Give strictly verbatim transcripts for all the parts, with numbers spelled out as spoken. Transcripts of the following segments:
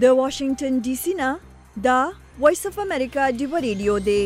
د واشنگټن ډي سي نه دا وایس اف امریکا ډیو ریډیو دی.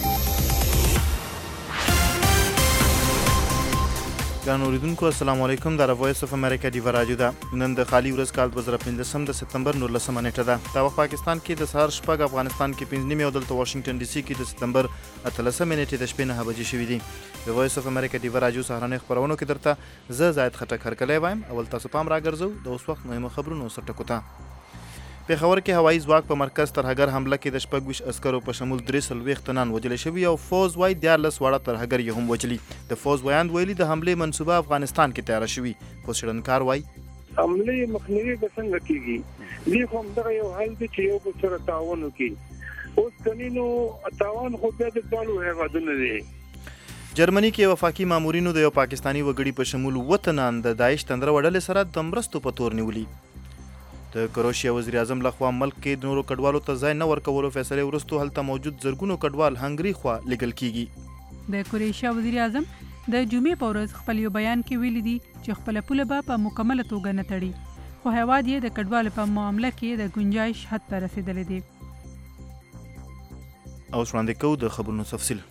ګرانو اوریدونکو السلام علیکم. دا وایس اف امریکا ډیو رادیو ده. نن د خالی ورځ کال دوه زره پنځلسم د سپتمبر نولسمه نیټه ده. دا وخت پاکستان کې د سهار شپږ، افغانستان کې پنځه نیمې او دلته واشنگټن ډي سي کې د سپتمبر اتلسمې نیټې د شپې نهه بجې شوي دي. د وایس اف امریکا ډیو رادیو سهارنۍ خپرونو کې درته زه زاید خټک هرکلی وایم. اول تاسو پام راګرځو د اوس وخت مهمو خبرونو سر ټکو ته. پېښور کې هوایي ځواک په مرکز ترهګر حمله کې د شپږ ویشت عسکرو په شمول درې څلوېښت تنان وژلي شوي او فوز وایي دیارلس واړه ترهګر یې هم وژلي. د فوز ویاند ویلي د حملې منصوبه افغانستان کې تیاره شوي. خو څېړنکار وایي حملې مخنیوي به څنګه کېږي؟ دې خو همدغه یو حل دی چې یو بل سره تعاون وکړي. اوس کنینو تعاون خو بیا د دواړو هېوادونو دی. جرمني کې وفاقي مامورینو د یو پاکستاني وګړي په شمول اووه تنان د داعش تندره وډلې سره د مرستو په تور نیولي. د کروشیا وزیر اعظم لخوا ملک کې د نورو کډوالو ته ځای نه ورکولو فیصلې وروسته هلته موجود زرګونو کډوال هنګري خوا لیږل کیږي. د کروشیا وزیر اعظم د جمعې په ورځ خپل یو بیان کې ویلي دي چې خپله پوله به په مکمله توګه نه تړي، خو هیواد یې د کډوالو په معامله کې د ګنجایش حد ته رسېدلی دی. اوس وړاندې کوو د خبرونو تفصیل.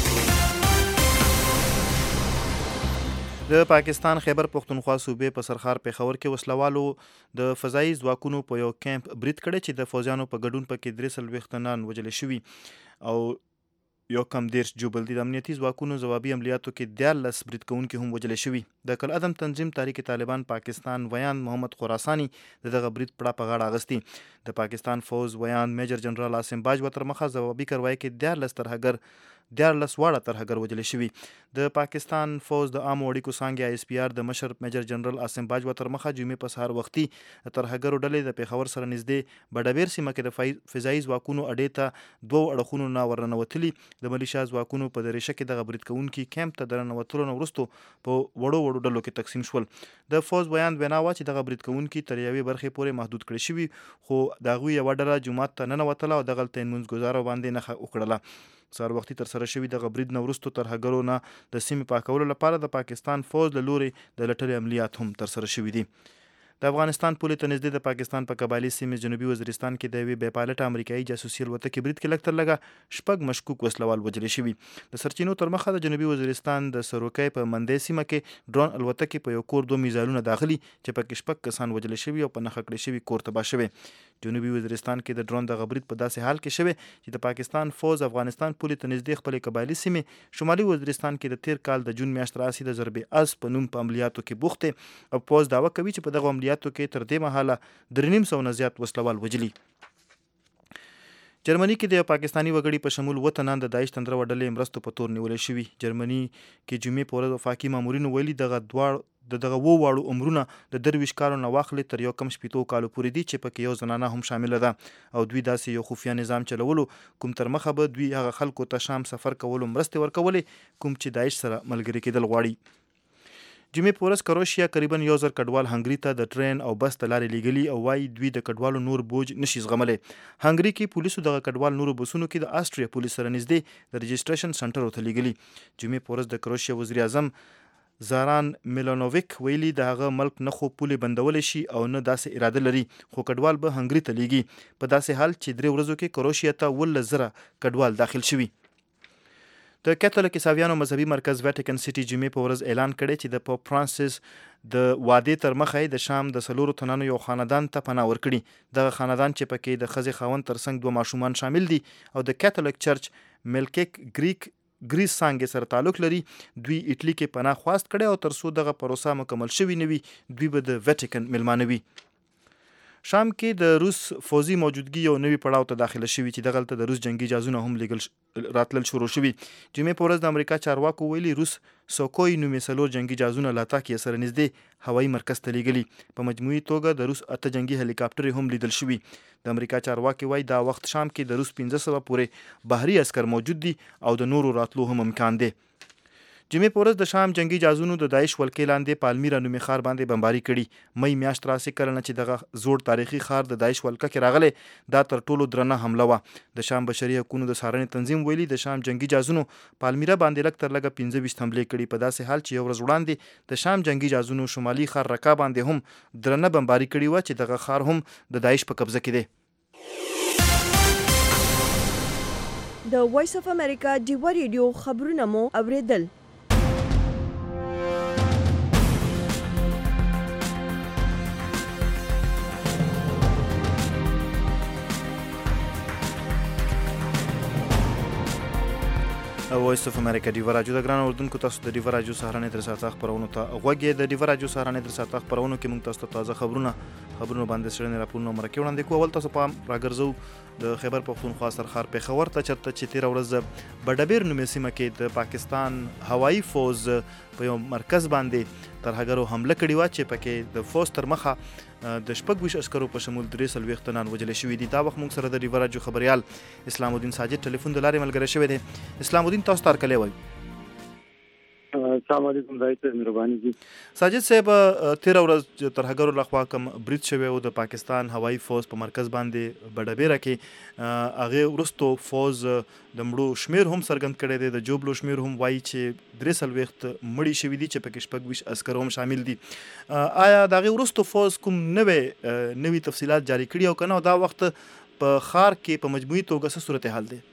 د پاکستان خیبر پختونخوا صوبې په سرخار پېښور کې وسلوالو د فضایي ځواکونو په یو کیمپ برید کړی چې د فوجیانو په ګډون پکې درې څلوېښت تنان وژلي شوي او یو کم دېرش جوبل دي. د امنیتي ځواکونو ځوابي عملیاتو کې دیارلس برید کوونکي هم وژلي شوي. د کالعدم تنظیم تحریک طالبان پاکستان ویاند محمد خراساني د دغه برید پړه په غاړه اخیستي. د پاکستان فوز ویاند میجر جنرال عاصم باج وتر مخه ځوابي کاروایی کې دیارلس ترهګر دیارلس واړه ترهګر وژلي شوي. د پاکستان فوز د عامو اړیکو څانګې آی اس پی آر د مشر میجر جنرال عاصم باج وتر مخه جمعې په سهار وختي د ترهګرو ډلې د پېښور سره نږدې بډبیر سیمه کې د فضایي ځواکونو اډې ته دوو اړخونو نه ورننوتلي. د ملیشیا ځواکونو په دریشه کې دغه برید کوونکي کیمپ ته د ننوتلو نه وروسته په وړو وړو ډلو کې تقسیم شول. د فوز بیان وینا وه چې دغه برید کوونکي تر یوې برخې پورې محدود کړي شوي، خو د هغوی یوه ډله جومات ته ننوتله او دغلته یې لمونځګزارو باندې نښه وکړله. سهار وختي ترسره شوي دغه برید نه وروسته ترهګرو نه د سیمې پاکولو لپاره د پاکستان فوز له لوري د لټلې عملیات هم ترسره شوي دي. د افغانستان پولې ته نږدې د پاکستان په قبایلي سیمې جنوبي وزیرستان کې د یوې بې پایلټه امریکایي جاسوسي الوتکې برید کې لږ تر لږه شپږ مشکوک وسلوال وژلي شوي. د سرچینو تر مخه د جنوبي وزیرستان د سروکۍ په مندۍ سیمه کې ډرون الوتکې په یو کور دوه میزایلونه داخلي چې پکې شپږ کسان وژلي شوي او په نښه کړي شوي کور تباه شوی. جنوبي وزیرستان کې د ډرون دغه برید په داسې حال کې شوی چې د پاکستان فوز افغانستان پولې ته نږدې خپلې قبایلي سیمې شمالي وزیرستان کې د تیر کال د جون میاشت راسي د ضرب از په نوم په عملیاتو کې بوخت دی او فوز دعوه کوي چې په دغه عملیاتو کې تر دې مهاله درې نیم سوه نه زیات وسلوال وژلي. جرمني کې د یو پاکستاني وګړي په شمول اووه تنان د داعش تندره وډلې مرستو په تور نیولی شوي. جرمني کې جمعې په ورځ وفاقي مامورینو ویلي دغه دواړ د دغه اووه واړو عمرونه د درویشت کالو نه واخلې تر یو کم شپېتو کالو پورې دي چې پکې یو زنانه هم شامله ده او دوی داسې یو خفیه نظام چلولو کوم تر مخه به دوی هغه خلکو ته شام سفر کولو مرستې ورکولې کوم چې داعش سره ملګري کېدل غواړي. جمعې په ورځ کروشیا قریبا یو زر کډوال هنګري ته د ټرین او بس د لارې لیږلي او وایي دوی د کډوالو نور بوج نشي زغملی. هنګري کې پولیسو دغه کډوال نورو بسونو کې د آسټریا پولیس سره نږدې د رجسټریشن سنټرو ته لیږلي. جمعې په ورځ د کروشیا وزیر اعظم زاران میلانوویک ویلي د هغه ملک نه خو پولې بندولی شي او نه داسې اراده لري، خو کډوال به هنګري ته لیږي په داسې حال چې درې ورځو کې کروشیا ته اوولس زره کډوال داخل شوي. د کاتولیک عیسویانو مذهبي مرکز ویټیکن سټي جمعې په ورځ اعلان کړی چې د پوپ فرانسیس د وادې تر مخه د شام د څلورو تنانو یو خاندان ته پناه ورکړي. دغه خاندان چې پکې د ښځې خاوند ترڅنګ دوه ماشومان شامل دي او د کاتولیک چرچ ملکیک ګریک ګریس څانګې سره تعلق لري، دوی اټلي کې پناه خواست کړی او تر څو دغه پروسه مکمل شوي نه وي دوی به د ویټیکن میلمانه وي. شام کې د روس فوزي موجودګي یو نوي پړاو ته داخله شوي چې دغلته د روس جنگي جهازونه هم لیږل راتلل شروع شوي. جمعې په ورځ د امریکا چارواکو ویلي روس سوکوی نومې څلور جنگي جهازونه لاتاکیې سره نږدې هوایي مرکز ته لیږلي. په مجموعي توګه د روس اته جنگي هلیکاپټرې هم لیدل شوي. د امریکا چارواکي وایي دا وخت شام کې د روس پنځه سوه پورې بحري عسکر موجود دي او د نورو راتلو هم امکان دی. جمعې په ورځ د شام جنگي جازونو د داعش ولکې لاندې پالمیرا نومي ښار باندې بمباري کړي. مې میاشت راسي کله چې دغه زوړ تاریخي ښار د داعش ولکه کې راغلی دا تر ټولو درنه حمله وه. د شام بشري حقوقو د څارنې تنظیم ویلي د شام جنگي جازونو پالمیرا باندې لږ تر لږه پنځه ویشت حملې کړي په داسې حال چې یو ورځ وړاندې د شام جنگي جازونو شمالي ښار رقا باندې هم درنه بمباري کړي وه چې دغه ښار هم د داعش په قبضه کې دی. د وایس اف امریکا ډیوا ریډیو خبرونه مو اوریدل. وایس اف امریکا ډیوا راډیو د ګران اردوونکو تاسو د ډیوا راډیو سهارنۍ تر ساعت خبرونو ته غوږی د ډیوا راډیو سهارنۍ تر ساعت خبرونو کې موږ تاسو ته تازه خبرونه خبرونه باندې سړنې راپورونه مرکه وړاندې کوو. اول تاسو پام راګرځو د خیبر پختونخوا سرخار پیښور ته چرته چې تیر ورځ بډبیر نومې سیمه کې د پاکستان هوایي فوز په یو مرکز باندې ترهګرو حمله کړې وه چې پکې د فوز تر مخه د شپږ ویشت عسکرو په شمول درې څلوېښت تنان وژل شوي دي. دا وخت موږ سره د ډیوا راډیو خبریال اسلام الدین ساجد ټلیفون د لارې ملګری شوی دی. اسلام الدین تاسو ته هرکلی وایو. السلام علیکم دای ته مهرباني دي. ساجد صاحب تیر ورځ ترهګرو لخوا کوم برید شوی و د پاکستان هوایي فوز په مرکز باندې بډبیره کې هغه وروستو فوز د مړو شمیر هم څرګند کړی دی. د جوبلو شمیر هم وایي چې درې څلوېښت مړي شوي دي چې پکې شپږ ویشت عسکر هم شامل دي. آیا د هغې وروستو فوز کوم نوې نوي تفصیلات جاری کړي او که نه دا وخت په ښار کې په مجموعي توګه څه صورتحال دی؟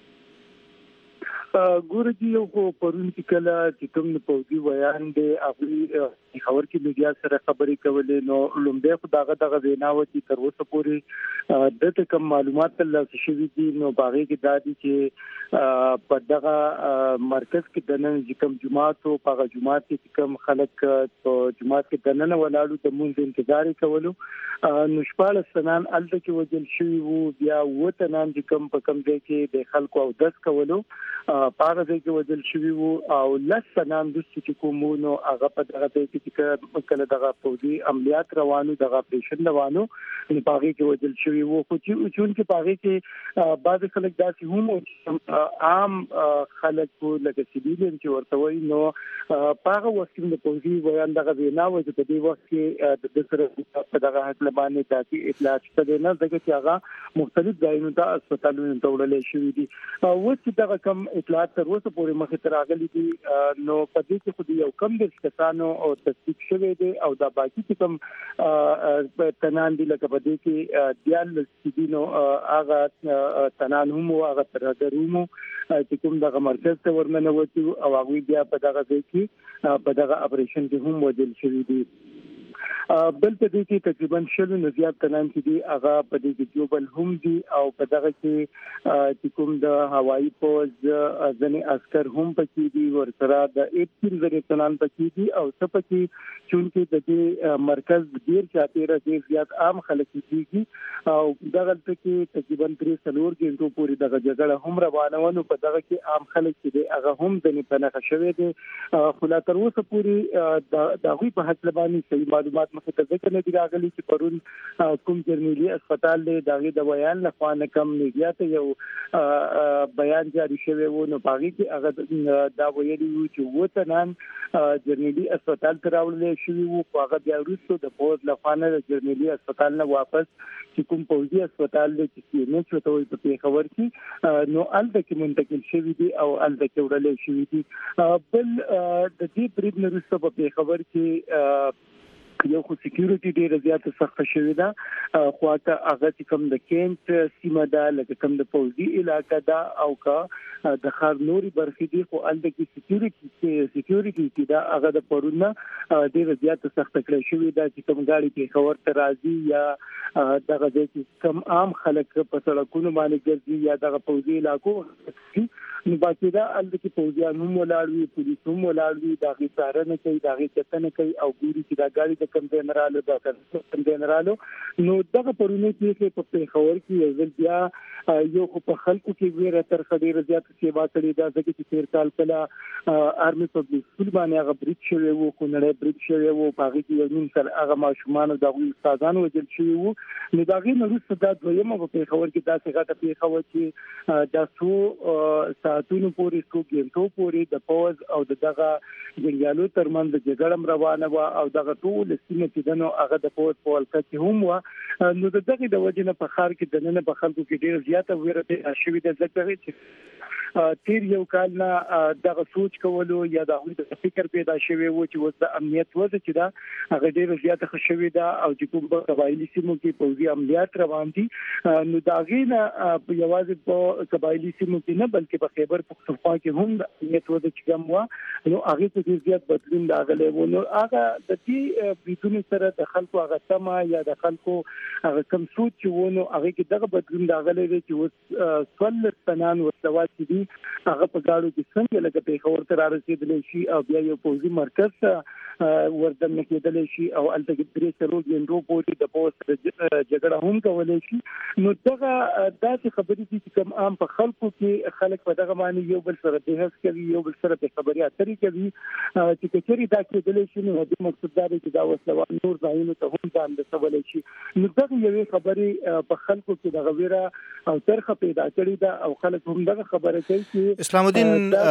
ګوره چې یو خو پرون چې کله چې کوم د پوځي ویان دی هغوی خبر کې میډیا سره خبرې کولې نو لومړی خو دغه دغه وینا وه چې تر اوسه پورې دلته کوم معلومات ترلاسه شوي دي نو په هغې کې دا دي چې په دغه مرکز کې دننه چې کوم جومات و په هغه جومات کې چې کوم خلک په جومات کې دننه ولاړو د لمونځ انتظار یې کولو نو شپاړس تنان هلته کې وژل شوي وو. بیا اووه تنان چې کوم په کوم ځای کې د خلکو اودس کولو په هغه ځای کې وژل شوي وو او لس تنان وروسته چې کوم وو نو هغه په دغه ځای کې چې کله دغه پوځي عملیات روانو دغه اپریشن روانو نو په هغې کې وژل شوي وو. خو چې چونکې په هغې کې بعضې خلک داسې هم عام خلک لکه سیویلین چې ورته وایي نو په هغه وخت کې د پوځي ویان دغه وینا وه چې په دې وخت کې د ده سره په دغه هکله باندې داسې اطلاعات شته دی نه ځکه چې هغه مختلف ځایونو ته اسپتالونو ته وړلی شوي دي. اوس چې دغه کم اطلاعات تر اوسه پورې مخې ته راغلي دي نو په دې کې خو د یو کم دېرش کسانو تصدیق شوی دی او دا باقي چې کوم تنان دي لکه په دې کې دیارلس چې دي نو هغه تنان هم وو هغه ترهګر هم وو چې کوم دغه مرکز ته ورننوتي او هغوی بیا په دغه ځای کې په دغه اپریشن کې هم وژل شوي دي. بل په دې کې تقریبا شلو نه زیات تنان چې دي هغه په دې کې جوبل هم دي او په دغه کې چې کوم د هوایي فوز ځینې عسکر هم پکې دي ورسره د ایټین ځینې تنان پکې دي او څه پکې چونکې د دې مرکز ډېر چاپېره ډېر زیات عام خلک کېږي او دغه کې تقریبا درې څلور ګنټو پورې دغه جګړه هم روانه وه نو په دغه کې عام خلک چې دي هغه هم ځینې په نښه شوی دي. خو لا تر اوسه پورې د هغوی په هکله باندې صحیح معلومات مخې ته ځکه نه دي راغلي چې پرون کوم جرنیلي اسپتال دی د هغې د بیان لخوا نه کم میډیا ته یو بیان جاري شوی و نو په هغې کې هغه دا ویلي وو چې اووه تنان جرنیلي اسپتال ته راوړلی شوي وو خو هغه بیا وروستو د پوځ لخوا نه د جرنیلي اسپتال نه واپس چې کوم پوځي اسپتال دی چې سی ایم ایچ ورته وایي په پېښور کې نو هلته کې منتقل شوي دي او هلته کې وړلی شوي دي. بل د دې برید نه وروسته په پېښور کې یو خو سکیورټي ډیره زیاته سخته شوې ده خو هغه چې کوم د کینټ سیمه ده لکه کوم د پوځي علاقه ده او که د ښار نورې برخې دي خو هلته کې سکیورټي سکیورټي چې ده هغه د پرون نه ډیره زیاته سخته کړې شوې ده چې کوم ګاډي پېښور ته راځي یا دغه ځای کې کوم عام خلک په سړکونو باندې ګرځي یا دغه پوځي علاقو نو باقاعده هلته کې پوځیان هم ولاړ وي پولیس هم ولاړ وي د هغې څارنه کوي د هغې کتنه کوي او ګوري چې دا ګاډي د کم جنرال دا کم جنرال نو دغه پرونه کې په پیښور کې یو ځل بیا یو په خلکو کې ویره تر خډیر زیات سیوا کړې دا ځکه چې تیر کال کله آرمي پبلک سکول باندې هغه بریټ شوی وو خو نړۍ بریټ شوی وو په هغه کې یو نیم سر هغه ماشومان د استادانو وجل شوی وو نو دا غي نو څه دا دویمه په پیښور کې دا څنګه ته پیښور چې دا څو ساعتونو پورې څو ګنټو پورې د پوز او دغه جنګیالو ترمنځ جګړه روانه و او دغه ټول سیمه چې دنو هغه د پوز په ولکه کې هم و نو دغه د وجه نه په خار کې دنه په خلکو کې ډیر زیاته ویره ده شوی د ذکر چې تیر یو کال نه دغه سوچ کولو یا د فکر پیدا شوی وو چې وځ د امنیت وځ چې دا هغه ډیر زیاته خوشوي ده او چې کوم په قبایلی سیمو کې پوځي عملیات روان دي نو دا غینه په یوازې په قبایلی سیمو کې نه بلکې په خیبر پختونخوا کې هم د امنیت وځ چې کوم و نو هغه ته زیات بدلون راغلی و نو هغه د دې بریټونو سره د خلکو هغه سما یا د خلکو هغه کم سوچ چې ونه هغه کې دغه بدلون راغلی دی چې وس څول سنان وسوات دي هغه په گاړو کې څنګه لکه پیښور ته رارسېدل شي او بیا یو پوځي مرکز وردن کېدل شي او الته کې درې سرو جنرو پورې د پوسټ جګړه هم کولای شي نو دغه داسې خبرې دي چې کوم عام په خلکو کې خلک په دغه باندې یو بل سره بحث کوي یو بل سره په خبرې اترې کوي چې کچري دا کېدل شي نو د مقصد دا دی چې دا وسله نور ځایونو ته هم ځان رسولای شي نو دغه یوې خبرې په خلکو کې دغه ویره او ترخه پیدا کړې ده او خلک هم دغه خبره کوي چې اسلام الدین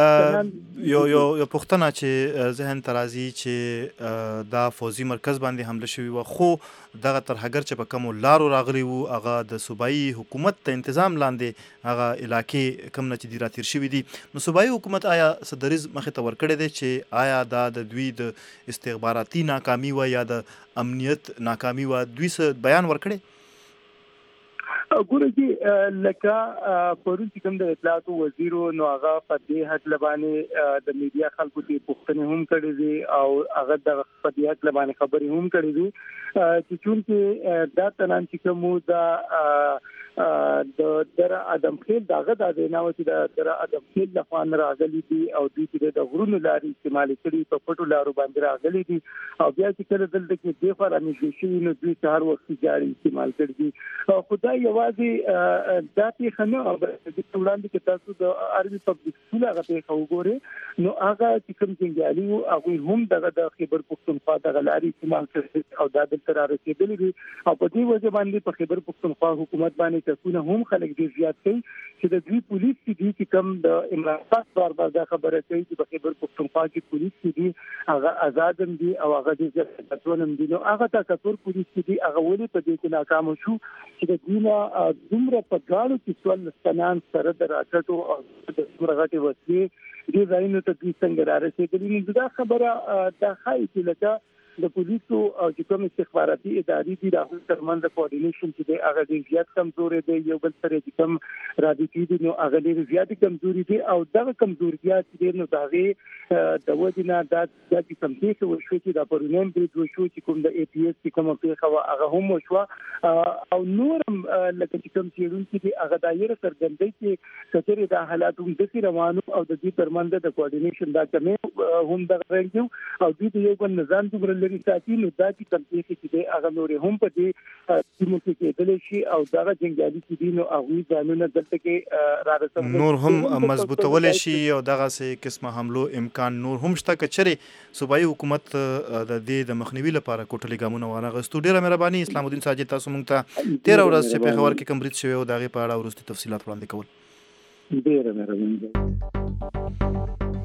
یو یو یو پښتنه چې ذهن ترازی چې دا فوزي مرکز باندې حمله شوی و خو دغه ترهګر چې په کوم لارو راغلی وو هغه د صوبایي حکومت ته تنظیم لاندې هغه علاقې کم نه چې دی راتیر شوی دي نو صوبایي حکومت آیا صدریز مخه ته ورکړی دی چې آیا دا د دوی د استخباراتي ناکامي و یا د امنیت ناکامي و دوی څه بیان ورکړي ګوره چې لکه پرون چې کوم د اطلاعاتو وزیر نو هغه په دې حد لبانې د میډیا خلکو ته پوښتنه هم کړې دي او هغه د په دې حد لبانې خبرې هم کړې دي چې چون کې دا تنان چې کوم دا د در ادم خیل داغه د دیناو چې د در ادم خیل د خوان راغلي دي او دوی چې د غرونو لاري استعمال کړي په پټو لارو باندې راغلي دي او بیا چې کله دلته کې د فار امې شي نو دوی هر وخت جاري استعمال کړي دي خدای یوازې داتې خنه او د وړاندې کې تاسو د عربي پبلک سکول هغه په وګوره نو هغه چې کوم څنګه لیو هغه هم دغه د خیبر پختونخوا د لاري استعمال کړي او د دلته راځي دي او په دې وجه باندې په خیبر پختونخوا حکومت باندې تاسو هم خلک ډیر زیات کوي چې د دوی پولیس چې دي چې کوم د عمران خان بار بار دا خبره کوي چې په خیبر پختونخوا کې پولیس چې دي هغه آزاد دي او هغه د ځاتونم دي نو هغه تاسو پولیس چې دي هغه ولې په دې کې ناکام شو چې د دینه دومره په ګاړو کې څول ستنان سره د راټټو او د څورغټي وسلې دې ځایونو ته د څنګه رارسېدلې نو دا خبره دا خای چې لکه د پولیسو او چې کوم استخباراتي ادارې دي د ترمنځ کوارډینیشن چې د هغه ډیر زیات کمزوري دی یو بل سره چې کوم رابطې دي نو هغه ډیر زیات کمزوري دي او دغه کمزورتیا چې نو دغه د وجنه د د کمپیوټر وشو چې د پرونم بریټ وشو چې کوم د ای پی ایس چې کوم په خوا هغه هم وشو او نورم لکه چې کوم چیرون چې هغه دایره سرګندۍ چې کچري د حالاتو د سی روانو او د دې ترمنځ د کوارډینیشن دا کمې هم د رنګو او د یو بل نظام د لري ساتي نو دا چې کمپیوټر چې دی هغه نور هم په دې سیمو کې کېدل شي او دا جنگالي چې دي نو هغه ځانونه دلته کې را رسول نور هم مضبوطول شي او دغه سه قسمه حملو امکان نور هم شته کچري صوبایي حکومت د دې د مخنیوي لپاره کوټلي ګامونه وانه غستو ډیره مهرباني اسلام الدین ساجد تاسو مونږ ته تیر ورځ چې په خبر کې کمبریج شوی او دغه په اړه ورستي تفصيلات وړاندې کول ډیره مهرباني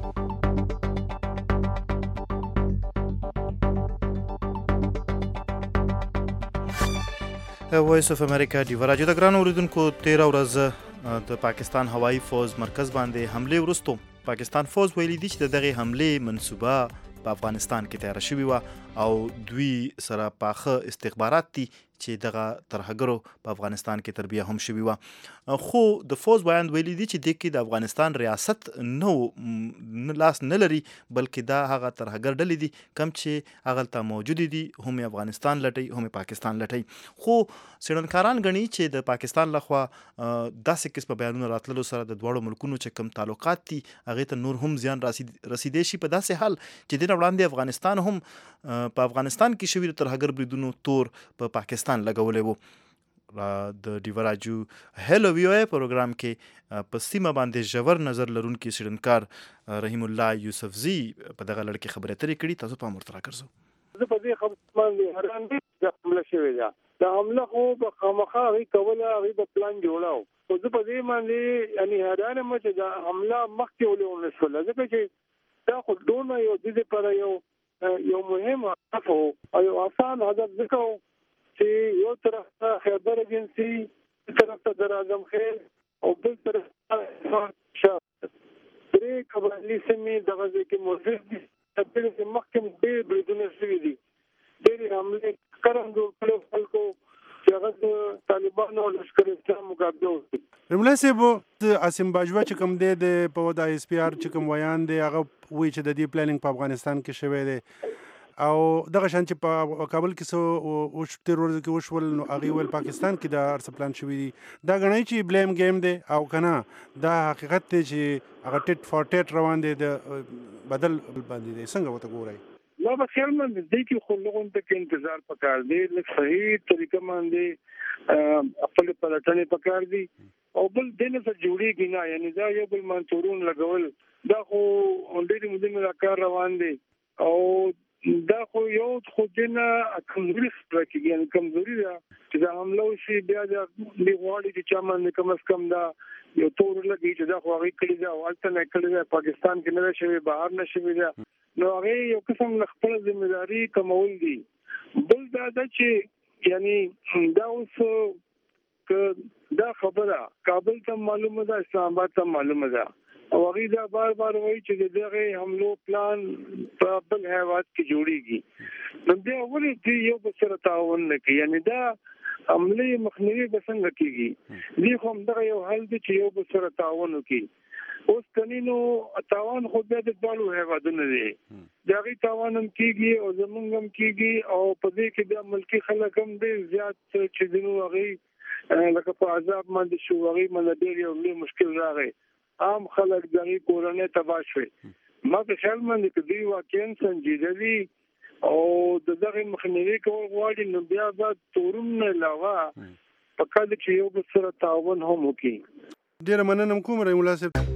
وایس اف امریکا دی ورجو د ګران اوریدونکو تیر ورځ د پاکستان هوایي فوز مرکز باندې حمله ورستو پاکستان فوز ویلي دي چې دغه حمله منسوبه په افغانستان کې تیار شوی و او دوی سره پاخه استخبارات دي چې دغه ترهګرو په افغانستان کې تربیه هم شوی و خو د فوز بیان ویلي دي چې د کې د افغانستان ریاست نو لاس نه لري بلکې دا هغه ترهګر ډلې دي کم چې هغه ته موجود دي هم افغانستان لټي هم پاکستان لټي خو سړنکاران غني چې د پاکستان لخوا داسې قسم بیانونه راتللو سره د دوړو ملکونو چې کم تعلقات دي هغه ته نور هم زیان رسیدي شي په داسې حال چې د وړاندې افغانستان هم په افغانستان کې شوي د ترهګر بریدونو تور په پاکستان لګولی و. د ډیوراجو هلو وی او پروګرام کې په سیمه باندې ژور نظر لرونکي څېړنکار رحیم الله یوسفزي په دغه لړ کې خبرې اترې کړي. تاسو پام ورته راکړئ. زه په دې خبره باندې حیران یم چې حمله شوې ده. دا حمله خو به خامخا هغوی کوله، هغوی به پلان جوړاو. خو زه په دې باندې یعنې حیران یم چې دا حمله مخکې ولې ونه شوله، ځکه چې دا خو دونه یو د دې لپاره یو یو مهم هدف و او یو اسان هدف ځکه و چې یو طرف ته خیبر ایجنسي، بل طرف ته در اعظم خیل او بل طرف ته شاه درې قبایلي سیمې دغه ځای کې موجود دي. تبدیل چې مخکې ډېر بریدونه شوي دي، ډېرې حملې کرم جوړ کړی خلکو چې هغه د طالبانو او لشکر اسلام مقابله وکړي. رمله صاحب عاصم باجوه چې کوم دی د په د ایس پی آر چې کوم ویان دی هغه وایي چې د دې پلانینګ په افغانستان کې شوی دی او دغه شان چې په کابل کې څه وش تیر ورځ کې وشول نو هغې ویل پاکستان کې د هر څه پلان شوي دي. دا ګڼئ چې بلیم گیم دی او که نه دا حقیقت دی چې هغه ټیټ فار ټیټ روان دی د بدل باندې دی؟ څنګه ورته ګورئ؟ ما به خیال من دی کې خو لغون ته کې انتظار پکار دی، لږ صحیح طریقه باندې خپل پلټنې پکار دي او بل دنه څه جوړیږي نه، یعنی دا یو بل منتورون لګول دا خو ډېرې مودې مې کار روان دی او دا خو یو خو دنه کمزوري سره کېږي، یعنی کمزوري ده چې دا حمله وشي بیا دا غواړي چې چا باندې کم از کم دا یو تور لګي چې دا خو هغوی کړي ده او هلته نه کړي ده، پاکستان کې نه ده شوې، بهر نه شوې ده، نو هغې یو قسم له خپله ذمهداري کمول دي. بل دا ده چې یعنی دا اوس که دا خبره کابل ته معلومه ده، اسلام آباد ته معلومه ده او هغوی دا بار بار وایي چې د دغې حملو پلان په بل هیواد کې جوړیږي، نو بیا ولې دوی یو بل سره تعاون نه کوي؟ یعنی دا حملې مخنیوي به څنګه کېږي؟ دوی خو همدغه یو حل دی چې یو بل سره تعاون وکړي. اوس کني نو تعاون خو بیا د دواړو هیوادونو دی، د هغې تعاون هم کېږي او زمونږ هم کېږي او په دې کې بیا ملکي خلک هم ډېر زیات چې ځینو هغوی لکه په عذاب باندې شو، هغوی باندې ډېر یو لوی مشکل راغی، عام خلک دغې کورنۍ تباه شوې. ما په خیال باندې که دوی واقعا سنجیده دي او د دغې مخنیوي کول غواړي نو بیا به تورم نه علاوه پکار ده چې یو بل سره تعاون هم وکړي. ډېره مننه کوم رحیم الله صاحب.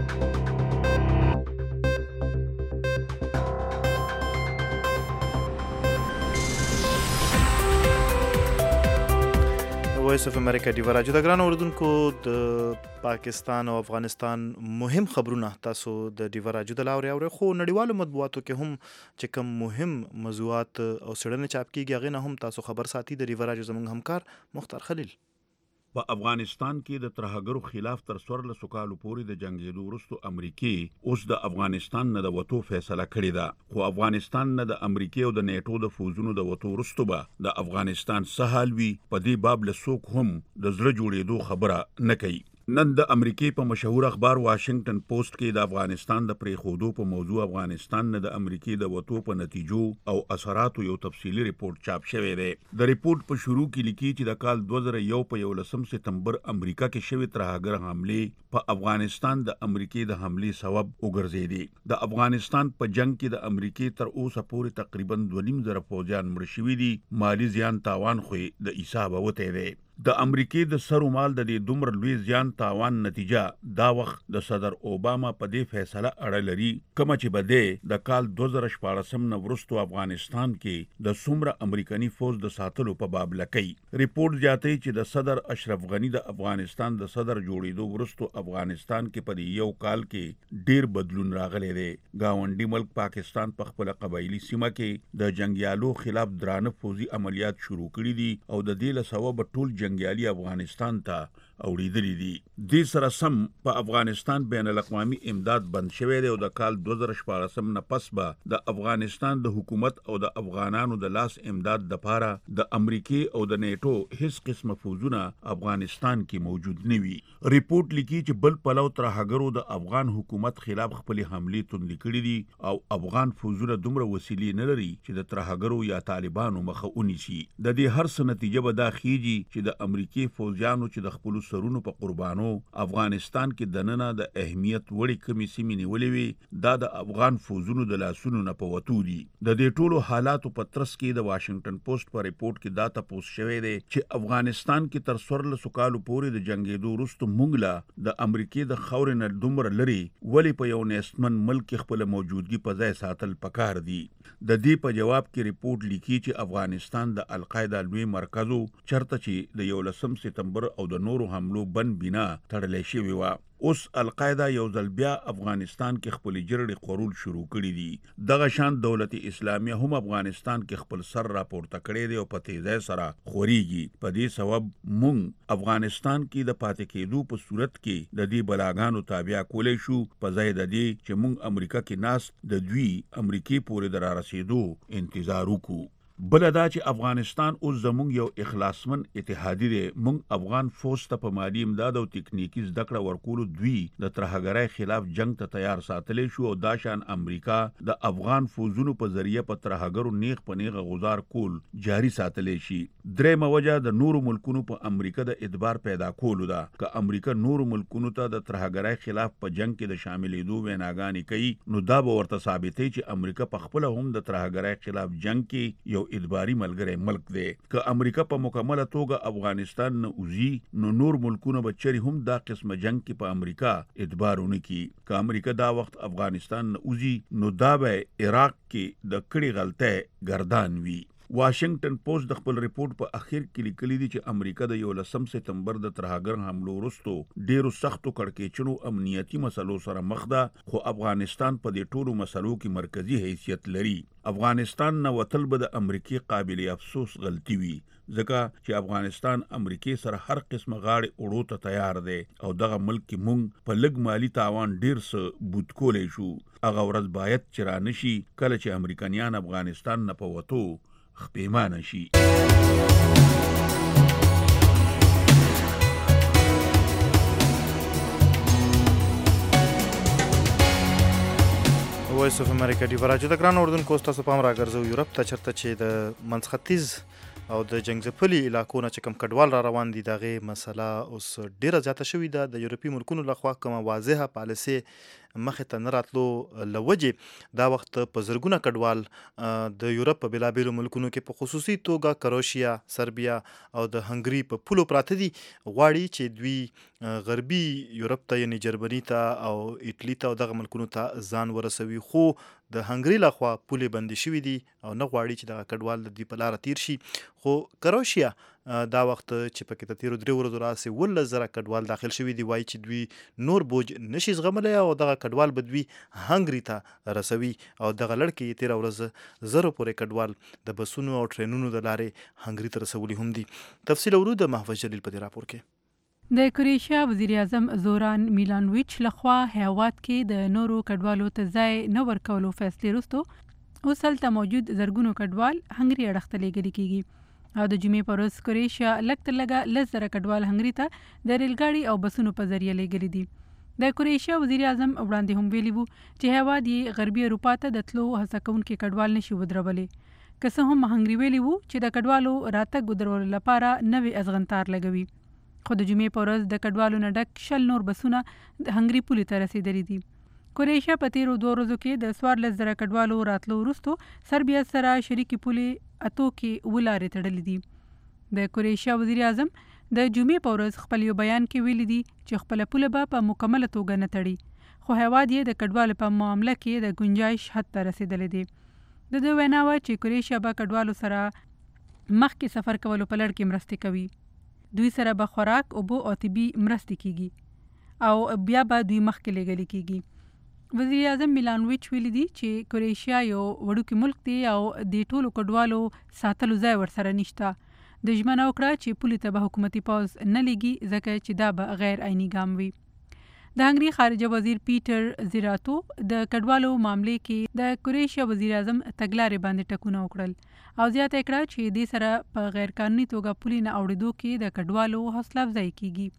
وایس اف امریکا ډیوراجو د ګران اوردونکو د پاکستان او افغانستان مهم خبرونه تاسو د ډیوراجو د لاوري اوري، خو نړیوالو مطبوعاتو کې هم چې کوم مهم موضوعات او څېړنې چاپ کیږي هغې نه هم تاسو خبر ساتي. د ډیوراجو زموږ همکار مختار خلیل په افغانستان کې د ترهګرو خلاف تر څوارلسو کالو پورې د جنګېدو وروستو امریکې اوس د افغانستان نه د وتو فیصله کړې ده، خو افغانستان نه د امریکې او د نیټو د فوزونو د وتو وروستو به د افغانستان څه حال وي په دې باب له څوک هم د زړه جوړېدو خبره نه کوي. نن د امریکې په مشهور اخبار واشنگټن پوسټ کې د افغانستان د پریښودو په موضوع افغانستان نه د امریکې د وتو په نتیجو او اثراتو یو تفصیلي ریپورت چاپ شوی دی. د ریپورت په شروع کې لیکي چې د کال دوه زره یو په یولسم سپتمبر امریکا کې شوې ترهګر حملې په افغانستان د امریکې د حملې سبب وګرځېدې. د افغانستان په جنگ کې د امریکې تر اوسه پورې تقریبا دوه نیم زره پوځیان مړه شوي دي، مالي زیان تاوان خو د حسابه وتی دی. د امریکې د سرو مال د دې دومره لوی زیان تاوان نتیجه دا وخت د صدر اوباما په دې فیصله اړه لري کومه چې به دی د کال دوه زره شپاړسم نه وروستو افغانستان کې د څومره امریکني فوج د ساتلو په باب لکوي. ریپورت زیاتوي چې د صدر اشرف غني د افغانستان د صدر جوړېدو وروستو افغانستان کې په دې یو کال کې ډیر بدلون راغلی دی. ګاونډي ملک پاکستان په خپله قبایلي سیمه کې د جنګیالو خلاف درانه فوزي عملیات شروع کړي دي او د دې له سببه ټول جنګیالي افغانستان ته اوړېدلي دي. دې سره سم په افغانستان بین الاقوامي امداد بند شوی دی او د کال دوه زره شپاړسم نه پس به د افغانستان د حکومت او د افغانانو د لاس امداد دپاره د امریکې او د نیټو هیڅ قسمه فوزونه افغانستان کې موجود نه وي. ریپورت لیکي چې بل پلو ترهګرو د افغان حکومت خلاف خپلې حملې توندې کړي دي او افغان فوزونه دومره وسیلې نه لري چې د ترهګرو یا طالبانو مخه ونیسي. د دې هر څه نتیجه به دا خیږي چې د امریکې فوجیانو چې د خپلو سرونو په قربانو افغانستان کې دننه د اهمیت وړي کمی سیمې نیولې وي دا د افغان فوزونو د لاسونو نه په وتو دي. د دې ټولو حالاتو په ترڅ کې د واشنگټن پوسټ په ریپورت کې دا تپوس شوی دی چې افغانستان کې تر څوارلسو کالو پورې د جنگېدو وروسته موږ له د امریکې د خاورې نه دومره لرې ولې په یو نیستمن ملک خپل موجودګي په ځای ساتل پکار دي. د دې په جواب کې ریپورت لیکي چې افغانستان د القاعده لوی مرکز چرته چې د یولسم سپتمبر او د نورو حملو بن بنا تړلې شوی و. اوس القاعده یو ځل بیا افغانستان کې خپل جرړې خورول شروع کړي دي. دغه شان دولت اسلامیه هم افغانستان کې خپل سر راپورته کړی دی او په تیزی سره خوريږي. په دې سبب مونږ افغانستان کې د پاتې کېدو په صورت کې د دې بلاګانو تابع کولای شو په ځای د دې چې مونږ امریکا کې ناس د دوی امریکای پورې در رسیدو انتظار وکړو. بل دا چې افغانستان اوس زموږ یو اخلاصمن اتحادی دی. موږ افغان فوج ته په مالی امداد او تکنیکی زده کړه ورکولو دوی د ترهګرۍ خلاف جنگ ته تیار ساتلې شو او دا شان امریکا د افغان فوجونو په ذریعہ په ترهګرو نیغ په نیغه غزار کول جاری ساتلې شي. درېمه وجه د نورو ملکونو په امریکا د اعتبار پیدا کولو ده. که امریکا نورو ملکونو ته د ترهګرۍ خلاف په جنگ کې د شاملېدو ویناګانې کوي نو دا به ورته ثابتوي چې امریکا په خپل هم د ترهګرۍ خلاف جنگ کې یو ادباري ملګری ملک دی. که امریکا په مکمله توګه افغانستان نه وزي نو نور ملکونه به چری هم دا قسمه جنگ کې په امریکا ادبار ونه کی. که امریکا دا وخت افغانستان نه وزي نو دا به عراق کې د کړي غلطه گردان وي. واشنگټن پوسټ د خپل ریپورت په اخر کې لیکلي دي چې امریکا د یولسم سپتمبر د ترهګر حملو وروسته ډیرو سختو کړکېچنو امنیتي مسلو سره مخ ده خو افغانستان په دې ټولو مسلو کې مرکزی حیثیت لري. افغانستان نه وتل به د امریکای قابل افسوس غلطي وي ځکه چې افغانستان امریکای سره هر قسمه غاړې اړو ته تیار دی او دغه ملک کې مونږ په لږ مالی تاوان ډیر څه بوت کولی شو. هغه ورځ باید چې رانشي کله چې امریکایان افغانستان نه په وتو خپېمانه شي. وایس اف امریکا دی براجو د ګران اردن کوستا سپام راګرځو یورپ ته چرته چې د منځختیز او د جنگزپلي علاقو نه چې کوم کډوال را روان دي دغه مسله اوس ډیره زیاته شوې ده. د یورپي ملکونو لخوا کومه واضحه پالیسي مخې ته نه راتلو لوجې دا وخت په زرګونه کډوال د یورپ په بېلابېلو ملکونو کې په خصوصي توګه کروشیا، سربیا او د هنګري په پولو پراته دي. غواړي چې دوی غربي یورپ ته یعنې جرمني ته او ایټلي ته او دغه ملکونو ته ځان ورسوي خو د هنګري لخوا پولې بندې شوي دي او نه غواړي چې دغه کډوال د دوی په لاره تیر شي. خو کروشیا دا وخت چې پکې ته تیرو درې ورځو راسې اوولس زره کډوال داخل شوي دي وایي چې دوی نور بوج نشي زغملی او دغه کډوال به دوی هنګري ته رسوي او دغه لړکې یې تېره ورځ زرو پورې کډوال د بسونو او ټرینونو د لارې هنګري ته رسولي هم دي. تفصیل اورو د محفوظ جلیل په دې راپور کې. د کروشیا وزیر اعظم زوران میلانویچ لخوا هیواد کې د نورو کډوالو ته ځای نه ورکولو فیصلې وروسته اوس هلته موجود زرګونو کډوال هنګري اړخ ته لیږلي کېږي او د جمعې په ورځ کروشیا لږ تر لږه لس زره کډوال هنګري ته د ریلګاډي او بسونو په ذریعه لیږلي دي. د کروشیا وزیر اعظم وړاندې هم ویلي وو چې هیواد یې غربي اروپا ته د تلو هڅه کوونکي کډوال نشي ودرولی. که څه هم هنګري ویلي وو چې د کډوالو راتګ ودرولو لپاره نوې ازغنتار لګوي خو د جمعې په ورځ د کډوالو نه ډک شل نور بسونه د هنګري پولې ته رسېدلي دي. کروشیا په تیرو دوه ورځو کې د څوارلس زره کډوالو راتلو وروسته سربیا سره شریکې پولې اتو کې اووه لارې تړلې دي. د کروشیا وزیر اعظم د جمعې په ورځ خپل یو بیان کې ویلي دي چې خپله پوله به په مکمله توګه نه تړي خو هیواد یې د کډوالو په معامله کې د ګنجایش حد ته رسېدلی دی. د دوی وینا وه چې کروشیا به کډوالو سره مخکې سفر کولو په لړ کې مرستې کوي. دوی سره به خوراک، اوبه او طبي مرستې کیږي او بیا به دوی مخکې لیږلي کیږي. وزیر اعظم میلانویچ ویلي دي چې کروشیا یو وړوکی ملک دی او د ټولو کډوالو ساتلو ځای ورسره نشته. د ژمنه وکړه چې پولې ته به حکومتي پوځ نه لیږي ځکه چې دا به غیر عیني ګام وي. د هنګري خارجه وزیر پیټر زیراتو د کډوالو معاملې کې د کروشیا وزیر اعظم تګلارې باندې ټکونه وکړل او زیاته کړه چې دې سره په غیر قانوني توګه پولې نه اوړېدو کې د کډوالو حوصله افزایي کیږي.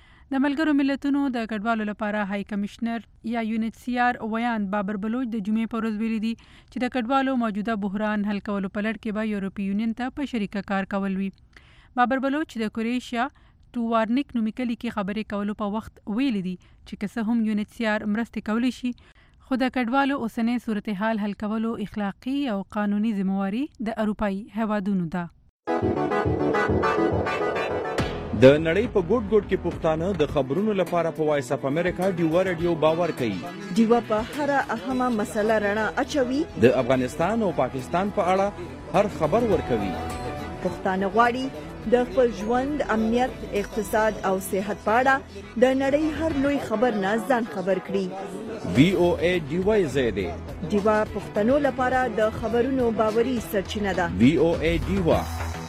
د ملګرو ملتونو د کډوالو لپاره های کمشنر یا یونیټ سی آر ویان بابر بلوچ د جمعې په ورځ ویلي دي چې د کډوالو موجوده بحران حل کولو په لړ کې به یورپي یونین ته په شریکه کار کول وي. بابر بلوچ د کروشیا ارنست وارنیک نومیکلي کې خبرې کولو په وخت ویلي دي چې که څه هم یو ان ایچ سی آر مرستې کولی شي خو د کډوالو اوسنۍ صورتحال حل کولو اخلاقي او قانوني ذمہواري د اروپایي هیوادونو ده. د نړۍ په ګوټ ګوټ کې پښتانه د خبرونو لپاره په وایس اف امریکا ډیوا رادیو باور کوي. ډیوا په هر اهمه مسله رڼا اچوي. د افغانستان او پاکستان په اړه هر خبر ورکوي. پښتانه غواړي د خپل ژوند، امنیت، اقتصاد او صحت په اړه د نړۍ هر لوی خبر نه ځان خبر کړي. وی او ای ډیوا زیاده ډیوا پښتنو لپاره د خبرونو باوري سرچینه ده. وی او ای ډیوا.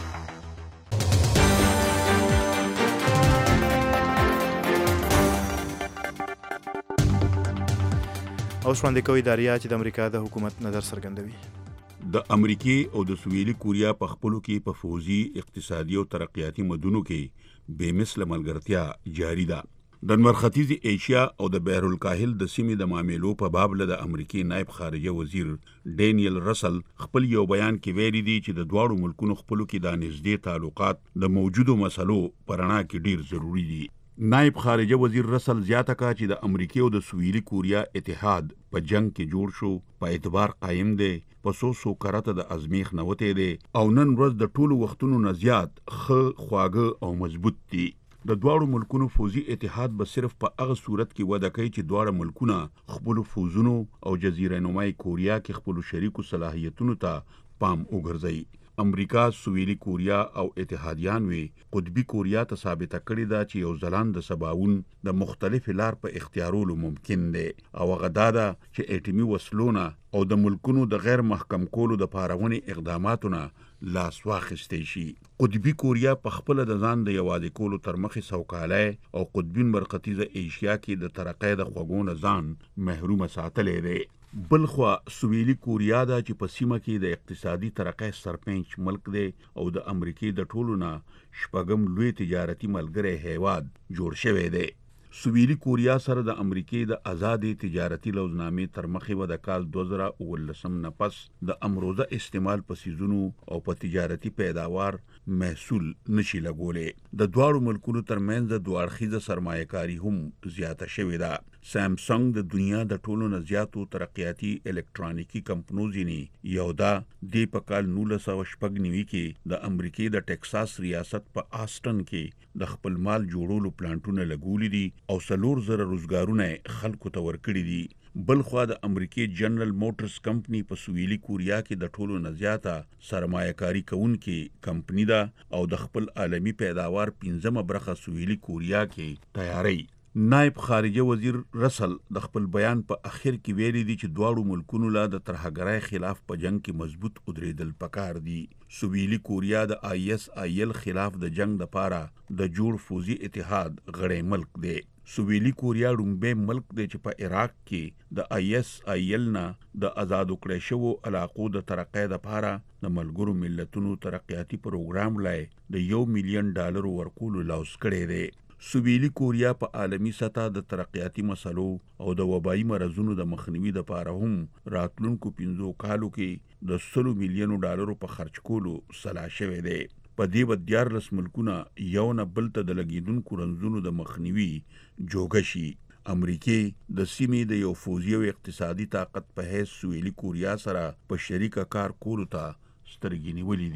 او شوندې کوي داریا چې د امریکا د حکومت نظر څرګندوي. د امریکای او د سویلي کوریا په خپلو کې په فوزي، اقتصادي او ترقیاتي مدونو کې بې مثله ملګرتیا جاری ده. د نور ختیځ ایشیا او د بحر الکاهل د سیمې د معاملو په باب له د امریکای نائب خارجه وزیر ډینیل رسل خپل یو بیان کې ویلي دي چې د دواړو ملکونو خپلو کې د نږدې تعلقات د موجودو مسلو په رڼا کې ډیر ضروری دي. نائب خارجه وزیر رسل زیاته کړه چې د امریکای او د سویلي کوریا اتحاد په جنگ کې جوړ شو، په اعتبار قائم دی، په سو سو کرته د ازمیخ نوته دی او نن ورځ د ټولو وختونو نه زیات خ خواږه او مضبوط دي. د دواړو ملکونو فوزي اتحاد به صرف په هغه صورت کې وده کوي چې دواړه ملکونه خپل فوزونو او جزیره نمای کوریا کې خپل شریکو صلاحیتونو ته پام وګرځي. امریکا، سویلي کوریا او اتحادیان وی قطبی کوریا ته ثابته کړې ده چې یو ځلان د سباون د مختلف لار په اختیارولو ممکن دی او غدا ده چې اټومي وسلونه او د ملکونو د غیر محکم کولو د پارونې اقداماتونه لاس واخیستی شي. قطبی کوریا په خپل د ځان د یوازې کولو تر مخې سوکاله او قطبین مرکزي ایشیا کې د ترقۍ د خوګونه ځان محروم ساتلې دی. بلخوا سویلي کوریا دا چې په سیمه کې د اقتصادي ترقۍ سرپنچ ملک دی او د امریکای د ټولو نه شپږم لوی تجارتي ملګری هیواد جوړ شوی دی. سویلي کوریا سره د امریکای د آزادې تجارتي لوزنامې تر مخې و د کال دوه زره اوولسم نه پس د امروزه استعمال په سیزونو او په تجارتي پیداوار محصول نشي لګولې. د دواړو ملکونو ترمنځ د دوه اړخیزه سرمایه‌کاري هم زیاته شوې ده. سامسنګ د دنیا د ټولو نه زیاتو ترقیاتي الکترونیکی کمپنیو ځینې یو دا د په کال نولس سوه شپږ نوي کې د امریکای د ټکساس ریاست په آسټن کې د خپل مال جوړولو پلانټونه لګولې دي او څلور زره روزګارونه خلکو ته ورکړي دي. بلخوا د امریکای جنرال موټرز کمپنی په سویلي کوریا کې د ټولو نه زیاته سرمایه‌کاري کوونکې کمپنی ده او د خپل عالمی پیداوار پنځمه برخه سویلي کوریا کې تیاری. نائب خارجه وزیر رسل د خپل بیان په اخر کې ویلي دي چې دواړو ملکونو لا د ترهګرۍ خلاف په جنگ کې مضبوط ودرېدل پکار دي. سویلي کوریا د آی ایس آی ایل خلاف د جنگ لپاره د جوړ فوزي اتحاد غړی ملک دی. سویلي کوریا رومبه ملک دی چې په عراق کې د آی ایس آی ایل نه د آزاد کړی شوو علاقو د ترقۍ لپاره د ملګرو ملتونو ترقیاتي پروګرام لای د یو میلیون ډالر ورکولو لوس کړی دی. سویلي کوریا په عالمی سطح د ترقیاتي مسلو او د وبایي مرزونو د مخنیوي لپاره هم راتلونکو پنځو کالو کې د سلو میلیونو ډالرو په خرج کولو سلا شوی دی. په دې به دیارلس ملکونه یو نه بل ته د لګیدونکو رنځونو د مخنیوي جوګه شي. امریکای د سیمې د یو فوزي او اقتصادي طاقت په حیث سویلي کوریا سره په شریکه کار کولو ته سترګې نیولې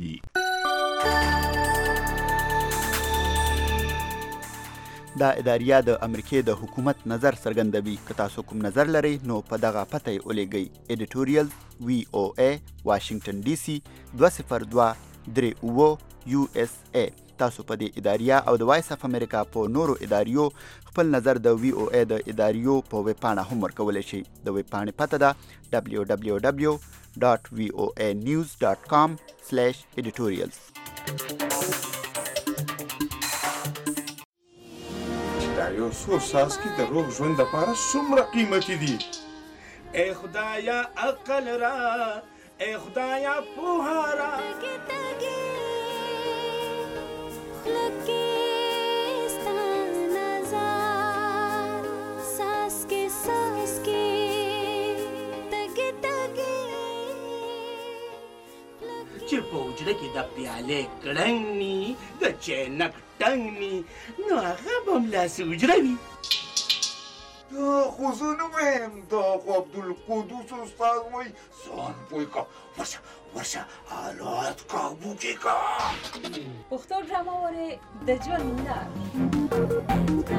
دي. دا اداریه د امریکای د حکومت نظر څرګندوي. که تاسو کوم نظر لرئ نو په دغه پته یې ولېږئ. ایډیټوریل وی او ای واشنگټن ډي سي دوه صفر دوه درې اووه یو اس ای. تاسو په دې اداریه او د وایس اف امریکا په نورو اداریو خپل نظر د وی او ای د اداریو په ویب پاڼه هم ورکولی شئ. د ویب پاڼې پته ده دبلیو دبلیو دبلیو ډاټ وی او ای نیوز ډاټ کام سلیش ایډیټوریلز. دا یو څو څاڅکي د روغ ژوند لپاره څومره قیمتي دي. ای خدایا عقل را، ای خدایا پوهه را. چې په حجره کې د پیالې کړنګ ني د چینک ټنګ ني نو هغه به هم لاسې حجره وي. دا خو زه نه وایم، دا خو عبدالقدوس استاد وایي ځان پوه کړه، ورشه ورشه حالات قابو کې کړه. پښتو ډرامه وره د ژوند لار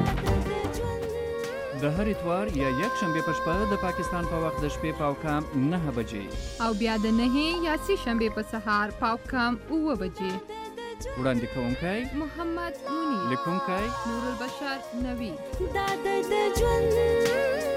د هر اتوار یا یک شنبه په شپه د پاکستان په وخت د شپې پاو کام نه بجې او بیا د نه یا سی شنبه په سهار پاو کام اوه بجې. وړاندې کوونکی محمد منیر، لیکونکی نور البشر نوی. دا د ژوند